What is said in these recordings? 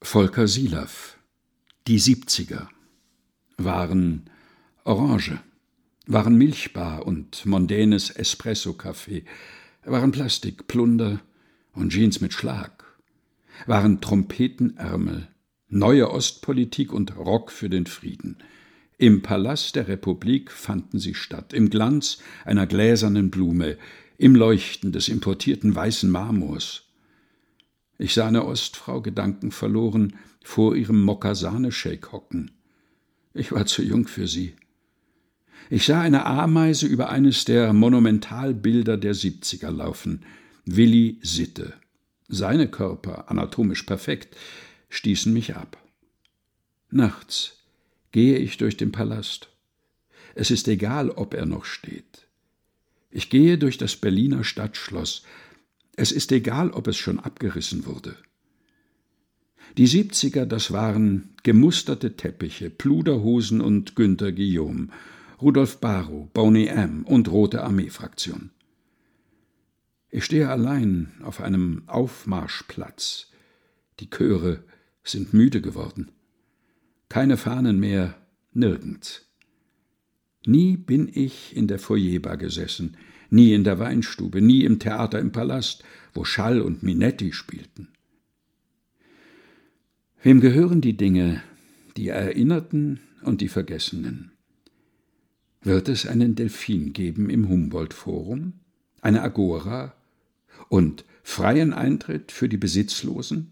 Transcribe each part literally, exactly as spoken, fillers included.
Volker Silaff. Die Siebziger waren Orange, waren Milchbar und mondänes Espresso-Kaffee, waren Plastik, Plunder und Jeans mit Schlag, waren Trompetenärmel, neue Ostpolitik und Rock für den Frieden. Im Palast der Republik fanden sie statt, im Glanz einer gläsernen Blume, im Leuchten des importierten weißen Marmors. Ich sah eine Ostfrau gedankenverloren vor ihrem Mokka-Sahne-Shake hocken. Ich war zu jung für sie. Ich sah eine Ameise über eines der Monumentalbilder der Siebziger laufen. Willi Sitte. Seine Körper, anatomisch perfekt, stießen mich ab. Nachts gehe ich durch den Palast. Es ist egal, ob er noch steht. Ich gehe durch das Berliner Stadtschloss. Es ist egal, ob es schon abgerissen wurde. Die Siebziger, das waren gemusterte Teppiche, Pluderhosen und Günter Guillaume, Rudolf Barrow, Boney M. und Rote Armee-Fraktion. Ich stehe allein auf einem Aufmarschplatz. Die Chöre sind müde geworden. Keine Fahnen mehr, nirgends. Nie bin ich in der Foyerbar gesessen, nie in der Weinstube, nie im Theater im Palast, wo Schall und Minetti spielten. Wem gehören die Dinge, die Erinnerten und die Vergessenen? Wird es einen Delphin geben im Humboldt-Forum, eine Agora und freien Eintritt für die Besitzlosen?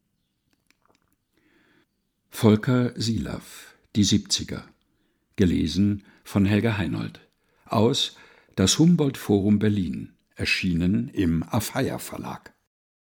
Volker Silaff, Die Siebziger, gelesen von Helga Heinold, aus Das Humboldt-Forum Berlin, erschienen im Afeier Verlag.